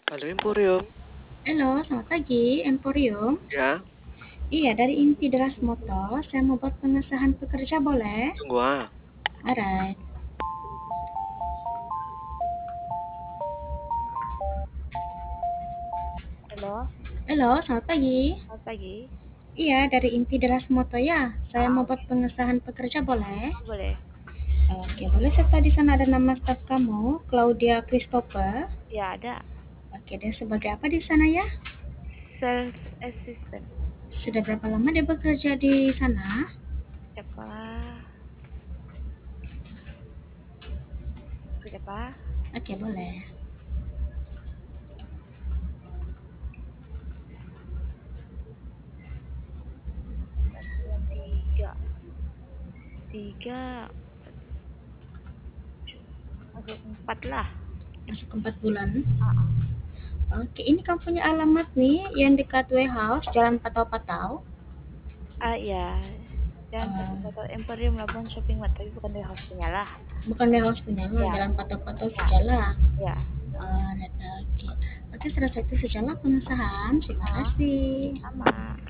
Halo Emporium, Halo, selamat pagi, Emporium. ya, Iya, dari Inti Deras Motor, saya mau buat pengesahan pekerja, boleh? tunggu ah. Alright. Halo, Halo, selamat pagi. selamat pagi. Iya, dari Inti Deras Motor ya. Saya mau buat Oke, pengesahan pekerja, boleh? boleh. Oke, boleh serta di sana ada nama staf kamu, Claudia Christopher. Ya, ada Oke, dan sebagai apa di sana ya? sales assistant. Sudah berapa lama dia bekerja di sana? Siapa? Siapa? Oke, boleh. Bulan tiga, tiga masuk empat lah. Masuk 4 bulan. Ah, Oke, ini kamu punya alamat nih yang dekat warehouse, Jalan Patau-Patau. ya, dan Eh, foto Emporium Labuan Shopping Mart, tapi bukan dari house punya lah. Bukan warehouse punya lo, Ya, Jalan Patau-Patau ya, Sejala. ya. Oke, oke, sudah selesai itu sajalah pengesahan. Terima Ah, kasih. sama.